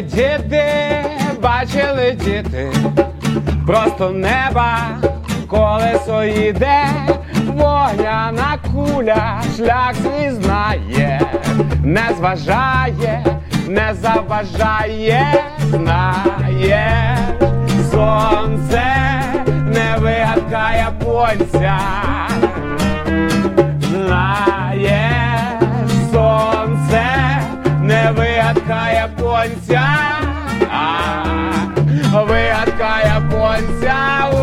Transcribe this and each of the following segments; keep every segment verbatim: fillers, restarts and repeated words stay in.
діти, бачили діти, просто неба колесо йде, вогняна куля шлях свій знає, не зважає, не заважає, знає. Сонце не вигадка японця, знає. Сонце не вигадка японця, а вигадка японця.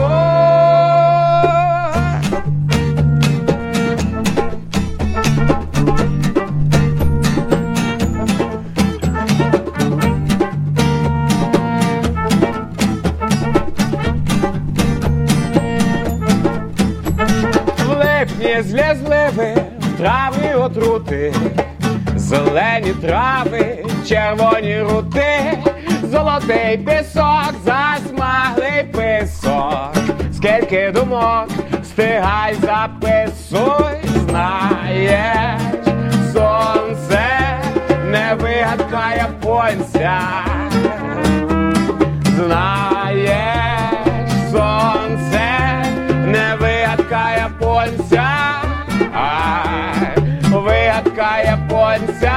Злізливи, трави отрути, зелені трави, червоні рути, золотий пісок, засмаглий пісок. Скільки думок, встигай, записуй, знаєш. Сонце не вигадка японця, знаєш. Сонце не вигадка японця, а вигадка японця.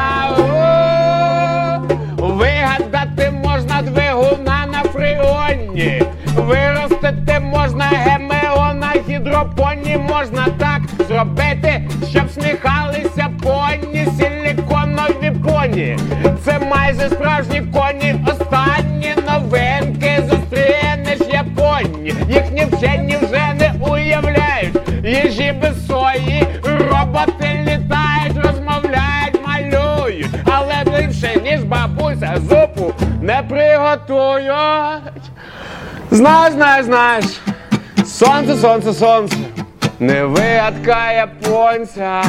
Вигадати можна двигуна на фреоні, виростити можна ГМО на гідропоні. Можна так зробити, щоб сміхалися поні, силіконові поні. Це майже справжні коні. Останні новинки зустрінеш японі. Їхні вчені вже не уявляють їжі без сої. Роботи літають, розмовляють, малюють, але більше, ніж бабуся, зупу не приготують. Знаєш, знаєш, знаєш, сонце, сонце, сонце, не вигадка японця.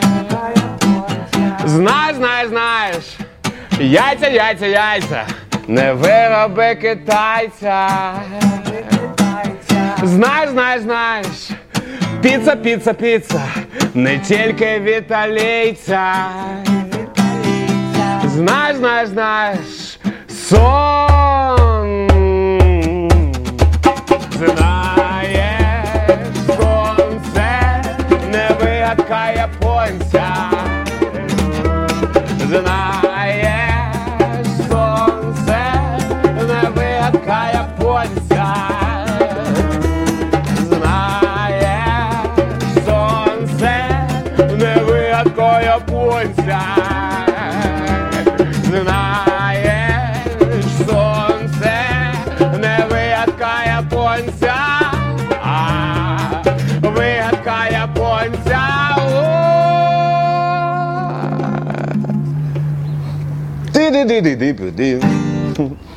Знаєш, знаєш, знаєш, яйця, яйця, яйця, не вироби китайця. Знаєш, знаєш, знаєш, піца, піца, піца, не тільки від італійця. Знаєш, знаєш, знаєш, сон. Знаєш, сонце не вигадка японця. Знаєш, сонце не вигадка японця. Японця. Знаєш, сонце не вигадка японця, а вигадка японця. Ти-ди-ди-ди-ди-ди.